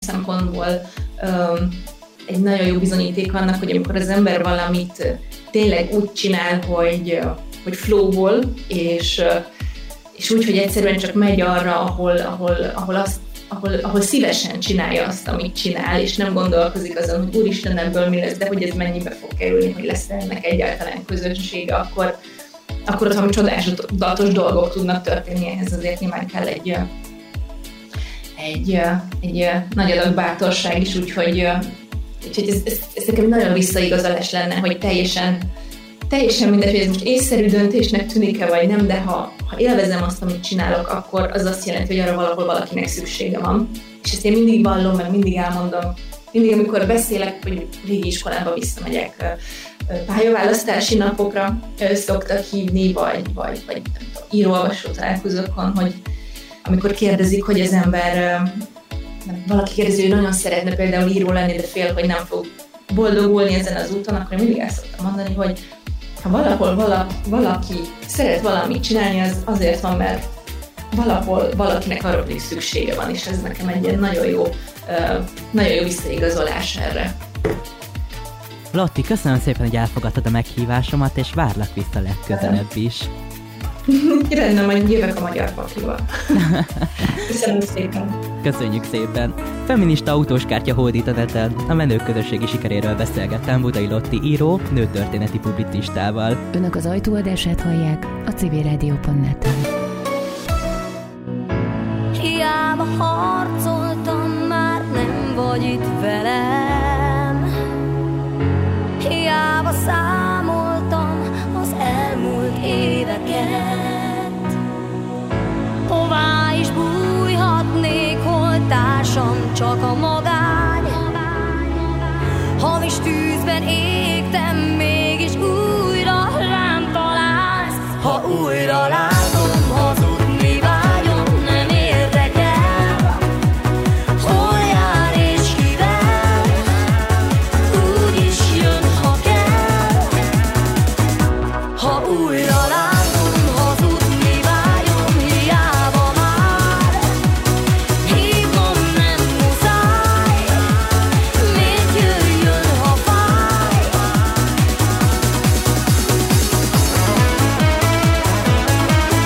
szempontból egy nagyon jó bizonyíték annak, hogy amikor az ember valamit tényleg úgy csinál, hogy flowból, és úgy, hogy egyszerűen csak megy arra, ahol szívesen csinálja azt, amit csinál, és nem gondolkozik azon, hogy úristen, ebből mi lesz, de hogy ez mennyibe fog kerülni, hogy lesz ennek egyáltalán közönsége, akkor ott valami csodálatos dolgok tudnak történni, ehhez azért nyilván kell egy nagy adag bátorság is, úgyhogy ez nekem nagyon visszaigazolás lenne, hogy teljesen mindegy, hogy ez most észszerű döntésnek tűnik-e, vagy nem, de ha élvezem azt, amit csinálok, akkor az azt jelenti, hogy arra valahol valakinek szüksége van. És ezt én mindig vallom, meg mindig elmondom. Mindig, amikor beszélek, hogy régi iskolába visszamegyek, pályaválasztási napokra szoktak hívni, vagy író-olvasó találkozókon, hogy amikor kérdezik, hogy az ember, valaki kérdezi, hogy nagyon szeretne például író lenni, de fél, hogy nem fog boldogulni ezen az úton, akkor mindig el szoktam mondani, hogy ha valahol valaki szeret valamit csinálni, az azért van, mert valahol valakinek arra is szüksége van, és ez nekem egy ilyen nagyon jó visszaigazolás erre. Lotti, köszönöm szépen, hogy elfogadtad a meghívásomat, és várlak vissza legközelebb is. Rendben, majd jövök a Magyar Pakliba. Köszönöm szépen. Köszönjük szépen. Feminista autóskártya hódít a neten. A menők közösségi sikeréről beszélgettem Budai Lotti író, nőtörténeti publicistával. Önök az ajtóadását hallják a civilradio.net-en. Hiába harcoltam, már nem vagy itt velem. Hiába számoltam az elmúlt éveket. Hová is bújhatnék, hol társam csak a magány. Hamis tűzben égtem, mégis újra rám találsz. Ha újra látom, hazudni vágyom, nem érdekel. Hol jár és kivel, úgyis jön, ha kell. Ha újra látom, hazudni vágyom, hiába már. Hívnom nem muszáj, miért jöjjön, ha fáj. Ha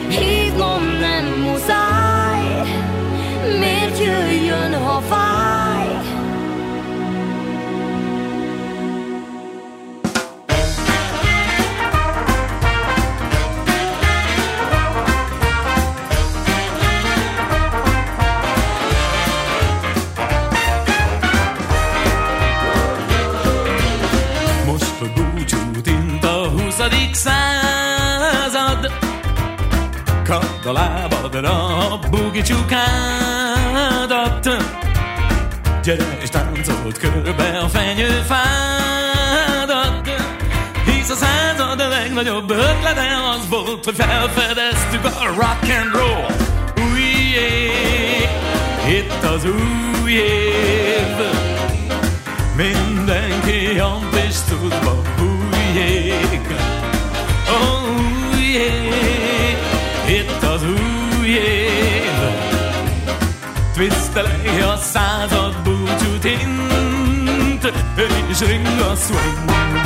hívnom nem muszáj, miért jöjjön, ha fáj? Most, hogy búcsút int a 20. század, kapd a lábadra a bugi csukádat. Gyere és táncolt körbe a fenyőfádat, hisz a század a legnagyobb ötlete az volt, hogy felfedeztük a rock and roll. Új év, itt az új év, mindenki a pisztudba bújjék. Új év, itt az új év, twiszteleg a század búcsút int, és ring a swing.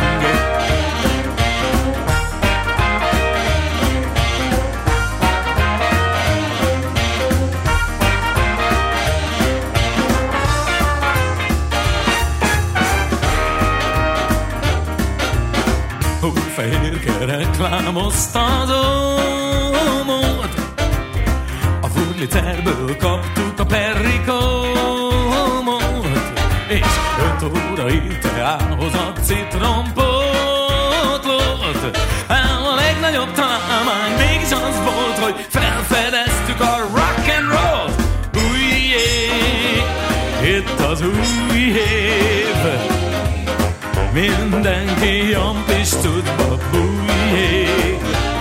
Fehérke reklámozta az ómót, a furliterből kaptuk a perrikómot, és 5 órai teához a citrompótlót. Ám a legnagyobb találmány mégis az volt, hogy felfedeztük a rock and roll. Új év, itt az új év, mindenki a pisztudba bújjék.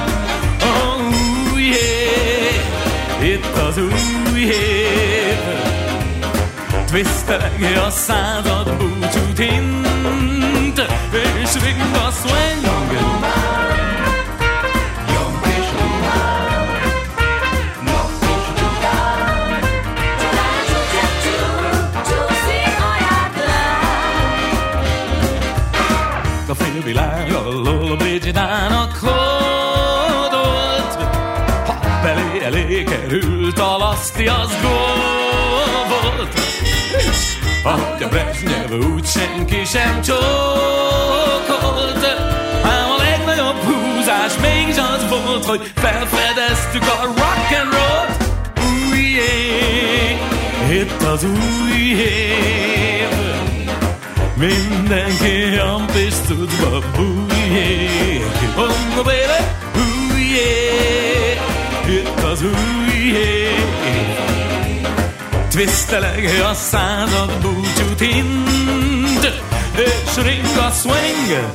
Új év, itt az új év, twiszteleg a század búcsút int, és ring a swing. A félvilág alól Brigidának hódolt, ha belé elé került a laszti, az gól volt. Ahogy a Brezsnyev úgy senki sem csókolt, ám a legnagyobb húzás mégis az volt, hogy felfedeztük a rock and roll. Új év, itt az új év, mindenki a pisztudba bújjék. Oh, baby, új év, itt az új év, twiszteleg a század búcsút int, és ring a swing.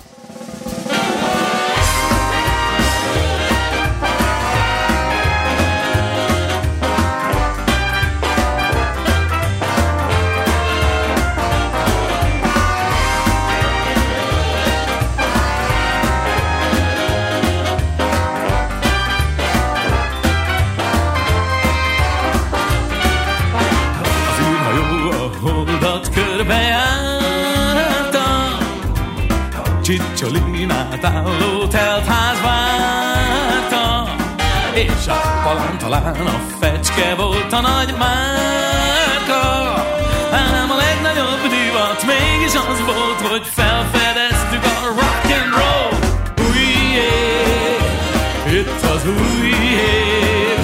Csicsolinát álló teltház várta, és a palantalán a fecske volt a nagy márka. Ám a legnagyobb divat mégis az volt, hogy felfedeztük a rock and roll. Új év, itt az új év,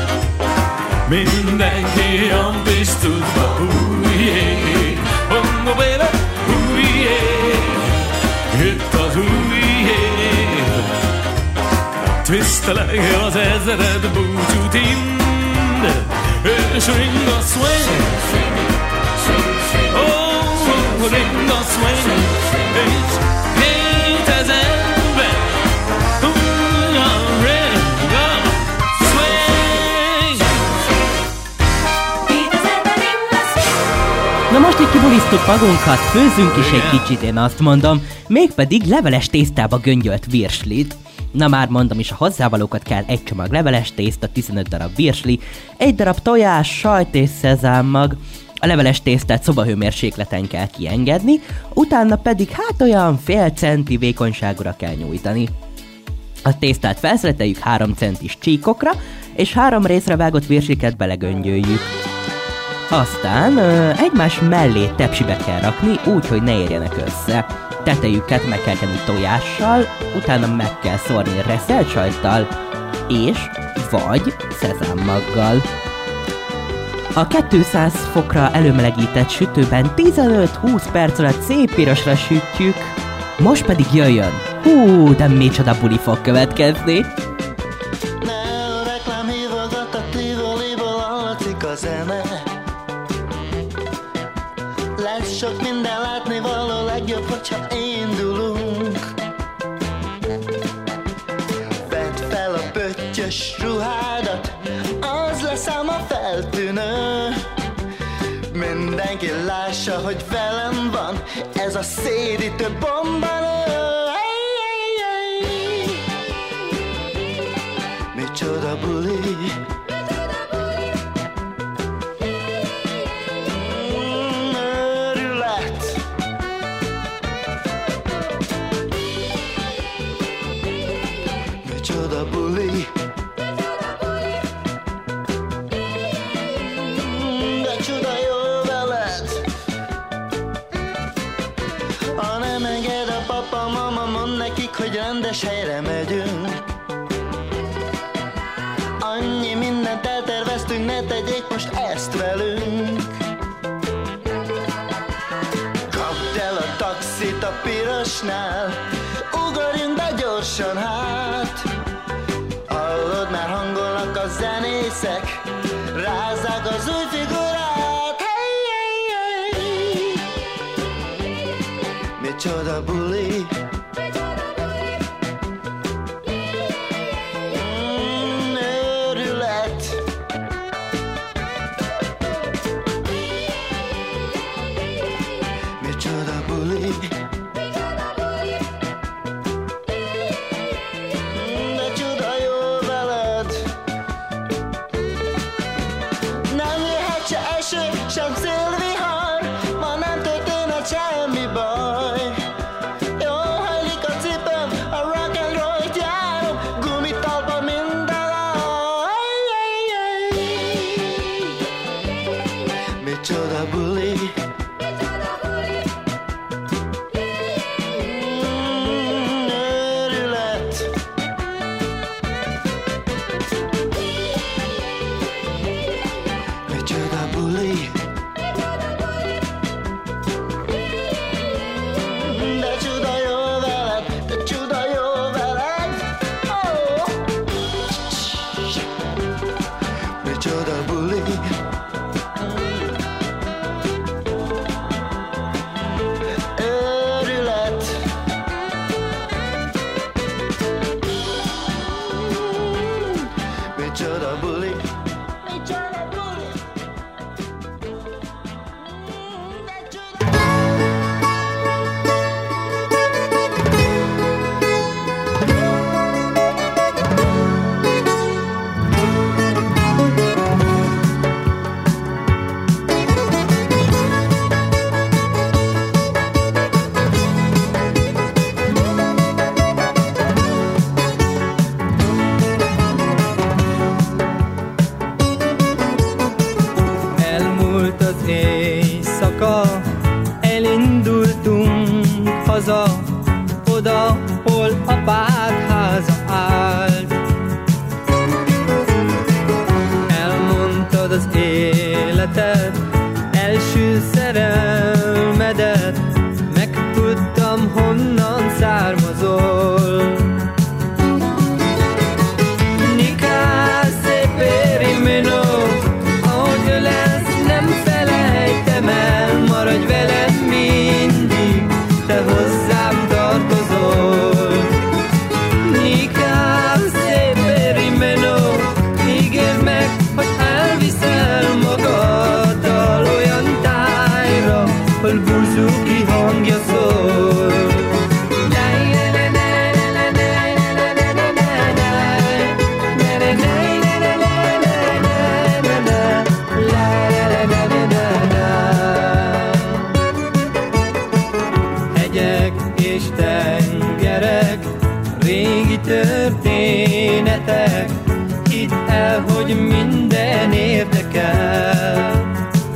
mindenki a pisztudba bújjék. Oh, baby, új év, itt az új év, twiszteleg az ezred búcsút int, és ring a swing. Oh, ring a swing, és 2000-ben újra ring a swing. Na most így kibulisztuk magunkat, főzzünk is egy kicsit, én azt mondom, mégpedig leveles tésztába göngyölt virslit. Na már mondom is, a hozzávalókat kell: egy csomag leveles tészta, 15 darab virsli, 1 darab tojás, sajt és szezámmag. A leveles tésztát szobahőmérsékleten kell kiengedni, utána pedig hát olyan fél centi vékonyságra kell nyújtani. A tésztát felszeleteljük 3 centis csíkokra, és 3 részre vágott virsliket belegöngyöljük. Aztán egymás mellé tepsibe kell rakni, úgy, hogy ne érjenek össze. Tetejüket meg kell kenni tojással, utána meg kell szórni reszelt sajttal, és vagy szezámmaggal. A 200 fokra előmelegített sütőben 15-20 perc alatt szép pirosra sütjük. Most pedig jöjjön! Hú, de micsoda buli fog következni! Lesz sok minden látnivaló, legjobb, hogyha indulunk. Vedd fel a pöttyös ruhádat, az lesz ám a feltűnő. Mindenki lássa, hogy velem van ez a szédítő bombanő. Micsoda buli. Micsoda buli. De csuda jó veled. Ha nem enged a papa, mama, mondd nekik, hogy rendes helyre megyünk. Annyi mindent elterveztünk, ne tegyék most ezt velünk. Kapd el a taxit a pirosnál, ugorjunk be gyorsan hát. Hallod, már hangolnak a zenészek, rázzák az új figurát. Hey, hey, hey. Micsoda buli. Őrület. Micsoda buli. Sem szélvihar, ma nem történhet semmi baj. Jól hajlik a cipőm, a rock and roll-t járom, gumitalpa minden aj. Micsoda buli. Őrület. Micsoda buli. De csuda jó veled, de csuda jó veled. Oh. Micsoda buli. Őrület. Micsoda buli. Micsoda buli. De csuda. Elmúlt az éjszaka, elindultunk haza, oda, hol apád háza állt. Elmondtad az életed, első szerelmedet, megtudtam, honnan származol. Nikás Perimeno, ahogy lesz, nem felejtem el, maradj veled mindig, te hozzám tartozol. Nikás Perimeno, ígérd meg, hogy elviszel el, hogy minden érdekel.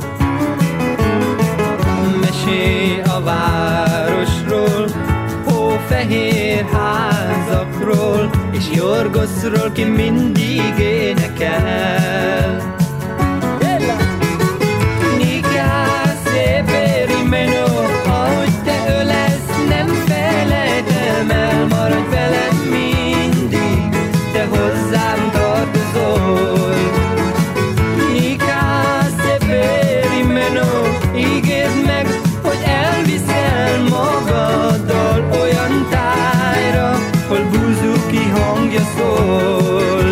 Mesélj a városról, hófehér házakról, és Jorgoszról, ki mindig énekel. Ahogy te ölesz, nem felejtem el, maradj veled mindig, te hozzám tartozol. Nikász perimeno, ígérd meg, hogy elviszel magaddal olyan tájra, hol buzuki hangja szól.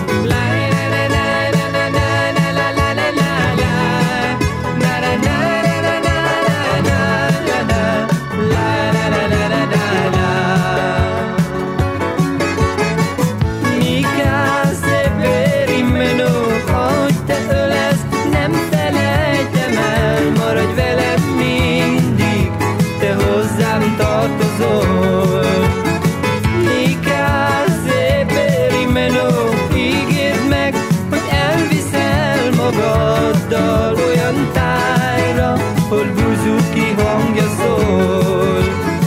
Magaddal olyan tájra, hol buzuki hangja szól.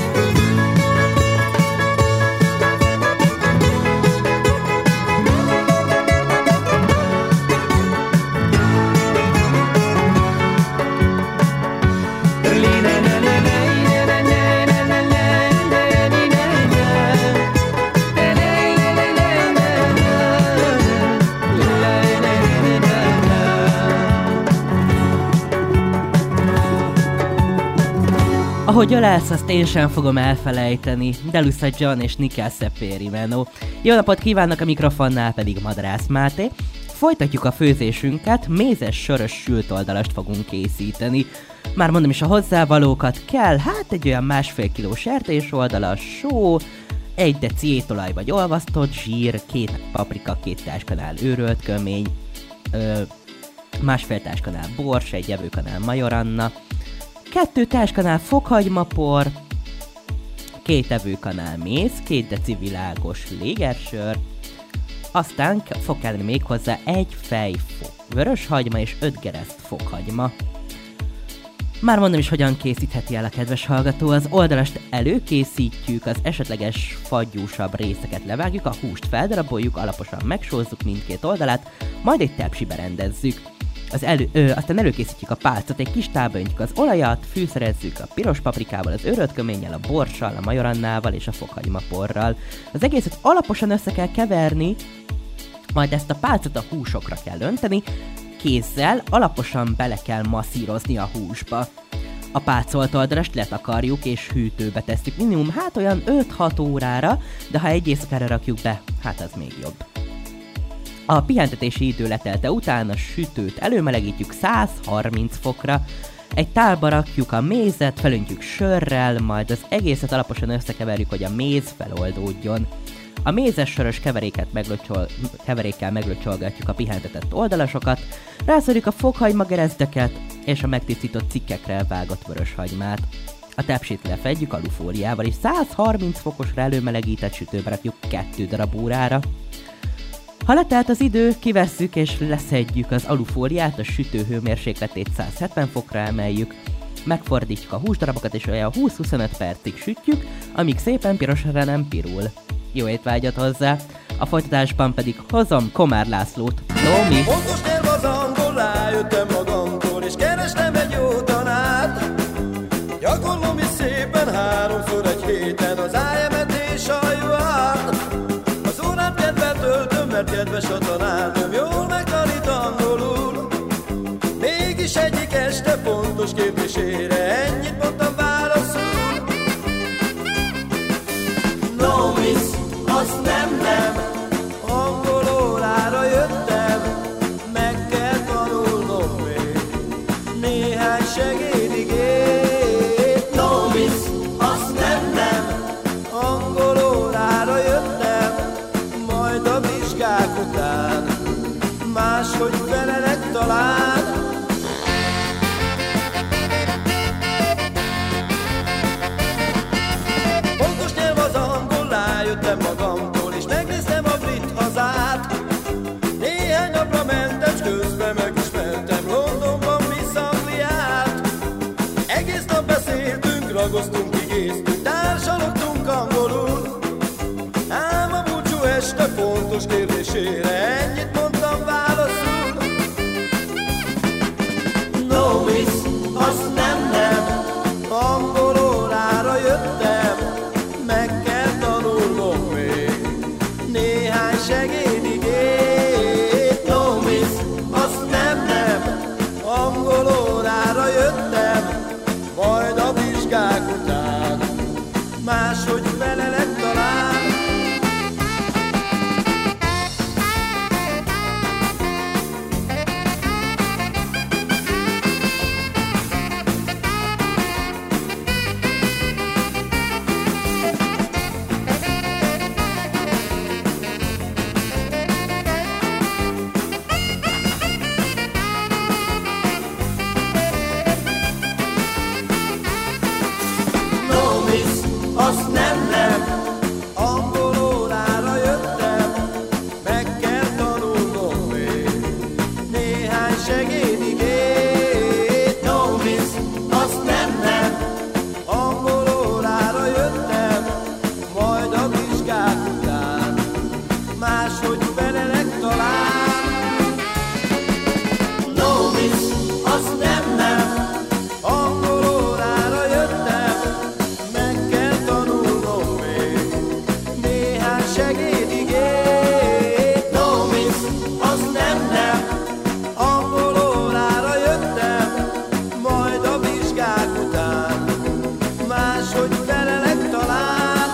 Ahogy ölelsz, azt én sem fogom elfelejteni. Delusa John és Nikász Perimeno. Jó napot kívánok, a mikrofonnál pedig Madrász Máté. Folytatjuk a főzésünket, mézes sörös sült oldalast fogunk készíteni. Már mondom is a hozzávalókat, kell hát egy olyan 1,5 kiló sertés oldalas, só, 1 deci étolaj vagy olvasztott zsír, 2 paprika, 2 táskanál őrölt kömény, 1,5 táskanál bors, 1 evőkanál majoranna, 2 táskanál fokhagymapor, 2 evőkanál méz, 2 deci világos légersör, aztán fog kelleni még hozzá 1 fej vöröshagyma és 5 gereszt fokhagyma. Már mondom is, hogyan készítheti el a kedves hallgató. Az oldalast előkészítjük, az esetleges fagyúsabb részeket levágjuk, a húst feldaraboljuk, alaposan megsózzuk mindkét oldalát, majd egy tepsibe rendezzük. Aztán előkészítjük a pálcot, egy kis tálba öntjük az olajat, fűszerezzük a piros paprikával, az őrölt köménnyel, a borssal, a majorannával és a fokhagymaporral. Az egészet alaposan össze kell keverni, majd ezt a pálcot a húsokra kell önteni, kézzel alaposan bele kell masszírozni a húsba. A pácolt oldalast letakarjuk és hűtőbe tesszük minimum olyan 5-6 órára, de ha egy éjszakára rakjuk be, hát az még jobb. A pihentetési idő letelte után a sütőt előmelegítjük 130 fokra, egy tálba rakjuk a mézet, felöntjük sörrel, majd az egészet alaposan összekeverjük, hogy a méz feloldódjon. A mézes sörös keverékkel meglöcsolgatjuk a pihentetett oldalasokat, rászorjuk a fokhagyma gerezdeket és a megtisztított cikkekre vágott vöröshagymát. A tepsit lefedjük alufóliával és 130 fokosra előmelegített sütőbe rakjuk 2 darab órára. Ha letelt az idő, kivesszük és leszedjük az alufóliát, a sütő hőmérsékletét 170 fokra emeljük, megfordítjuk a húsdarabokat és olyan 20-25 percig sütjük, amíg szépen pirosra nem pirul. Jó étvágyat hozzá! A folytatásban pedig hozom Komár Lászlót. No, mi? Pontos nyelv az angol, rájöttem magamtól, és kerestem egy jó tanárt. Gyakorlom is szépen 3-szor egy héten az IM-et és a UR-t. Az órám kedvel töltöm, mert kedves a tanárnőm, jól megtanít angolul. Mégis egyik este fontos kérdésére ennyit mondtam válaszul. No miss, azt nem, angol órára jöttem, meg kell tanulnom még néhány segédigét. No miss, azt nem, angol órára jöttem, majd a vizsgák után máshogy felelek talán. Pontos nyelv az angol, rájöttem magamtól, és megnéztem a brit hazát. néztük, társalogtunk angolul. Ám a búcsú este fontos kérdésére ennyit mondtam válaszul. No miss, azt nem, angol órára jöttem, meg kell tanulnom még néhány segédigét. No miss, azt nem, angol órára jöttem, majd a vizsgák után máshogy felelek talán. Azt nem, angol órára jöttem, meg kell tanulnom még néhány segédigét. No miss, azt nem, angol órára jöttem, majd a vizsgák után máshogy felelek talán. No miss, azt nem, angol órára jöttem, meg kell tanulnom még néhány segédigét. No miss, azt nem, angol órára jöttem, majd a vizsgák után máshogy felelek talán.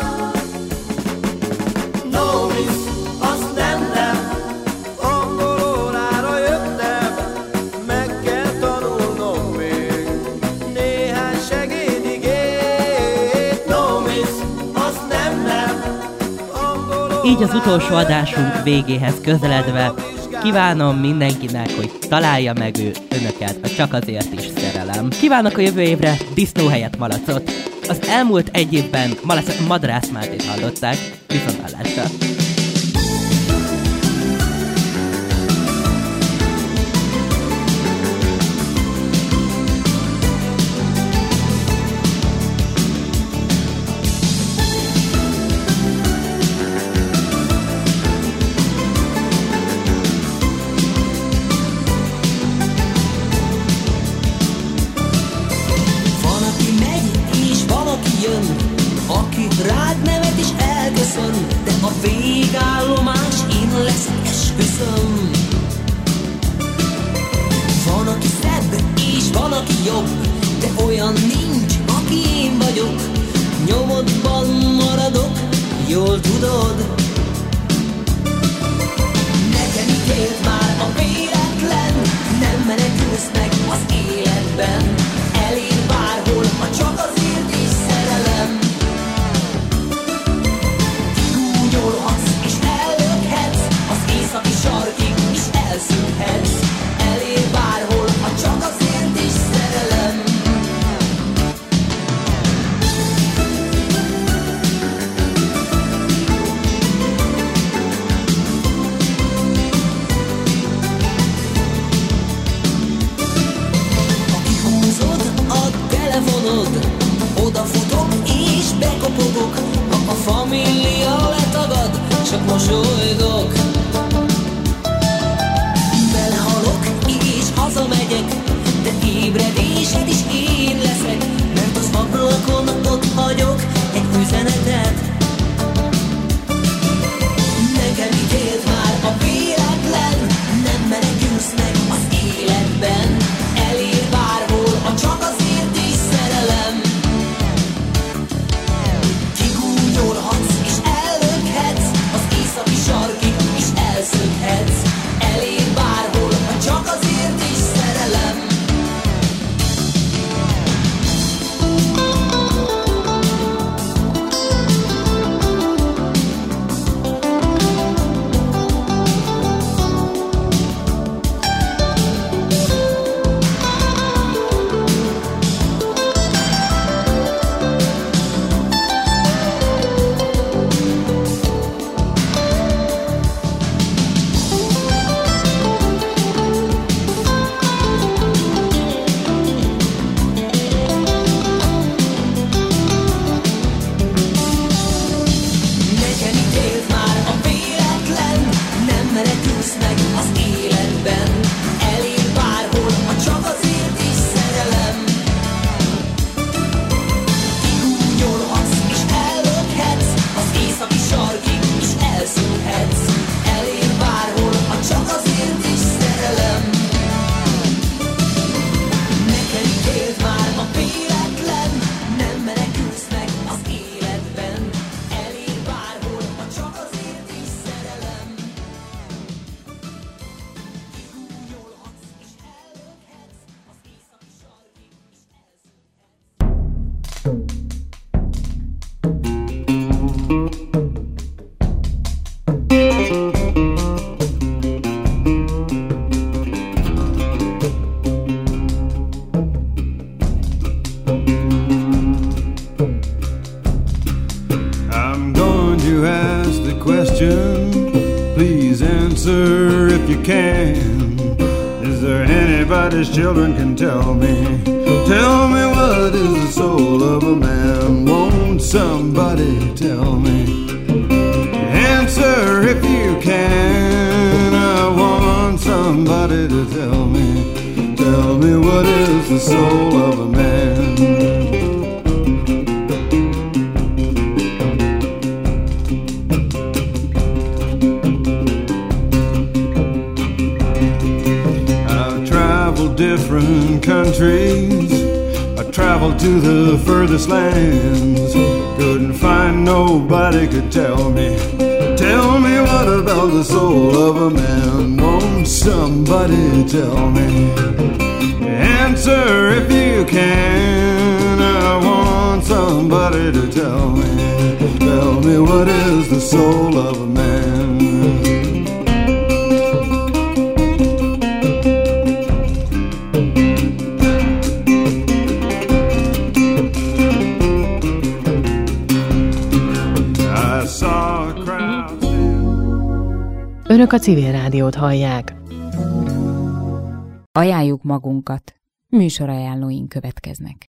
No miss, azt nem, angol órára jöttem, meg kell tanulnom még néhány segédigét. No miss, azt nem, angol órára. Így az utolsó adásunk végéhez közeledve kívánom mindenkinek, hogy találja meg önöket a Csak azért is szerelem. Kívánok a jövő évre disznó helyett malacot. Az elmúlt egy évben Madarász Mátét hallották, viszonthallásra. Aki rád nevet és elköszön, de a végállomás én leszek, esküszöm. Van, aki szebb és van, aki jobb, de olyan nincs, aki én vagyok. Nyomodban maradok, jól tudod. Nekem ítélt már a véletlen, nem menekülsz meg az életben. Elér bárhol, ha csak azért is szerelem. Kigúnyolhatsz és ellökhetsz, az északi sarkig is elszűnhetsz. Elér bárhol, ha csak azért is szerelem. Odafutok és bekopogok, ha a família letagad, csak mosolygok. Belehalok és hazamegyek, de ébredésed is én leszek, mert az ablakon ott hagyok egy üzenetet. Nekem ítélt már a véletlen, nem menekülsz meg az életben. Elér bárhol, ha csak azért is szerelem. Kigúnyolhatsz és ellökhetsz, az északi sarkig is you can. Is there anybody's children can tell me? Tell me what is the soul of a man? Won't somebody tell me? Answer if you can. I want somebody to tell me. Tell me what is the soul of a man? Different countries, I traveled to the furthest lands. Couldn't find nobody could tell me what about the soul of a man? Won't somebody tell me? Answer if you can. I want somebody to tell me. Tell me what is the soul of a man? Önök a Civil Rádiót hallják. Ajánljuk magunkat. Műsorajánlóink következnek.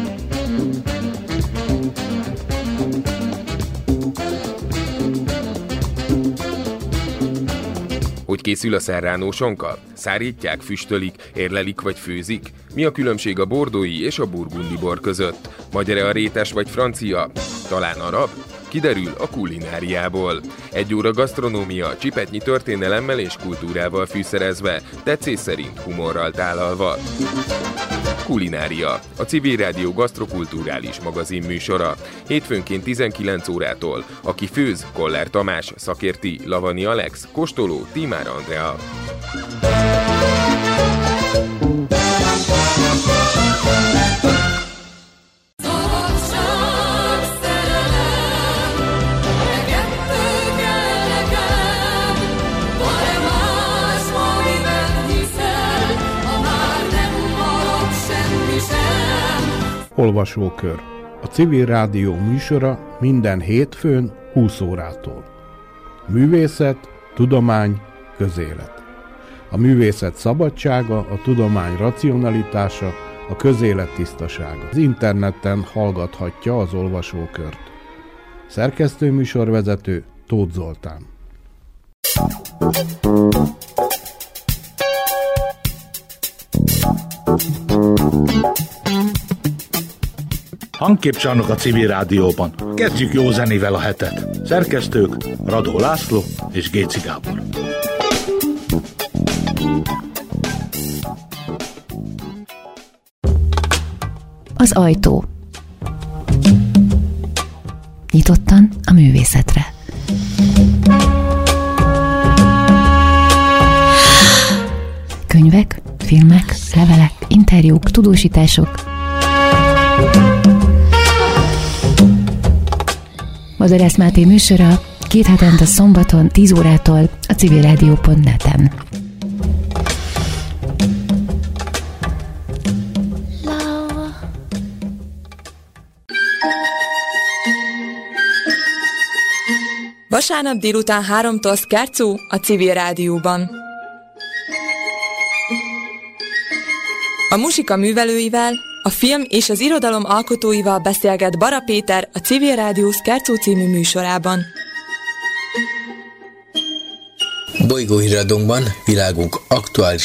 Hogy készül a serrano sonka? Szárítják, füstölik, érlelik vagy főzik? Mi a különbség a bordói és a burgundi bor között? Magyar-e a rétes vagy francia? Talán arab? Kiderül a kulináriából. 1 óra gasztronómia, csipetnyi történelemmel és kultúrával fűszerezve, tetszés szerint humorral tálalva. Kulinária, a Civil Rádió gasztrokulturális magazin műsora. Hétfőnként 19 órától. Aki főz, Koller Tamás, szakérti, Lavani Alex, kóstoló, Tímár Andrea. Olvasókör. A Civil Rádió műsora minden hétfőn 20 órától. Művészet, tudomány, közélet. A művészet szabadsága, a tudomány racionalitása, a közélet tisztasága. Az interneten hallgathatja az olvasókört. Szerkesztő műsorvezető Tóth Zoltán. Hangképcsarnok a Civil Rádióban. Kezdjük jó zenével a hetet. Szerkesztők Radó László és Géci Gábor. Az ajtó. Nyitottan a művészetre. Könyvek, filmek, levelek, interjúk, tudósítások. Mazarász Máté műsora 2 hetente szombaton 10 órától a civilradio.net-en. Vasárnap délután 3-tól Szkárcú a Civil Rádióban. A muzsika művelőivel, a film és az irodalom alkotóival beszélget Bara Péter a Civil Rádió Szkárcú című műsorában. Bolygóhíradónkban világunk aktuális